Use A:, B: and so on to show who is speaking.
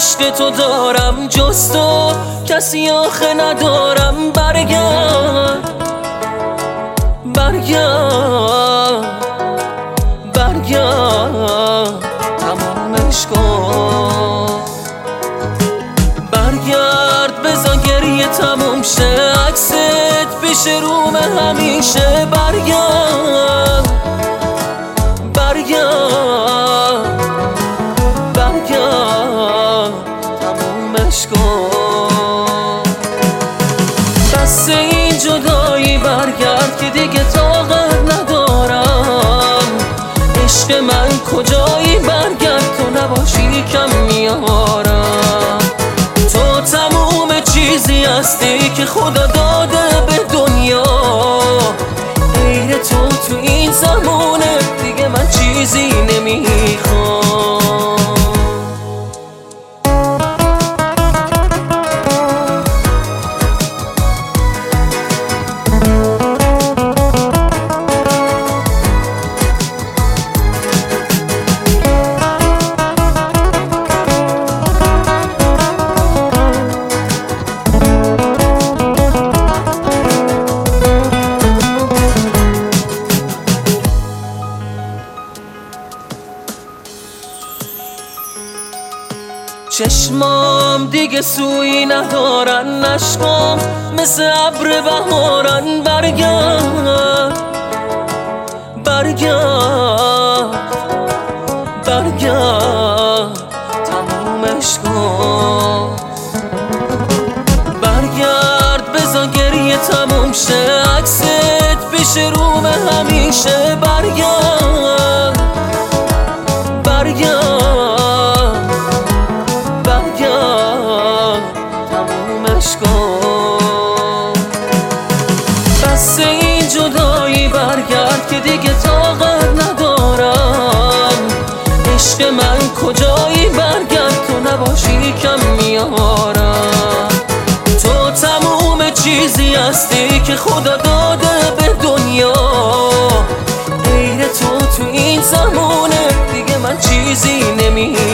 A: عشق تو دارم جز تو کسی آخه ندارم. برگرد برگرد برگرد تمامش کن. برگرد بذار گریه تموم شه، عکست پیش روم همیشه. برگرد برگرد برگرد تمومش کن. بس این جدایی برگرد که دیگه طاقت ندارم. عشق من کجایی؟ برگرد تو نباشی کم میارم. تو تموم چیزی هستی که خدا داده به دنیا. غیر تو این زمانه دیگه من چیزی نمیخوام. چشمام دیگه سویی ندارن، اشکام مثل ابر بهارن. برگرد برگرد برگرد تمومش کن. برگرد بذار گریه تموم شه، عکست پیش روم همیشه. برگرد برگرد تمومش کن. بس این جدایی برگرد که دیگه طاقت ندارم. عشق من کجایی؟ برگرد تو نباشی کم میارم. تو تموم چیزی هستی که خدا داده به دنیا. غیر تو این زمانه دیگه من چیزی نمیارم.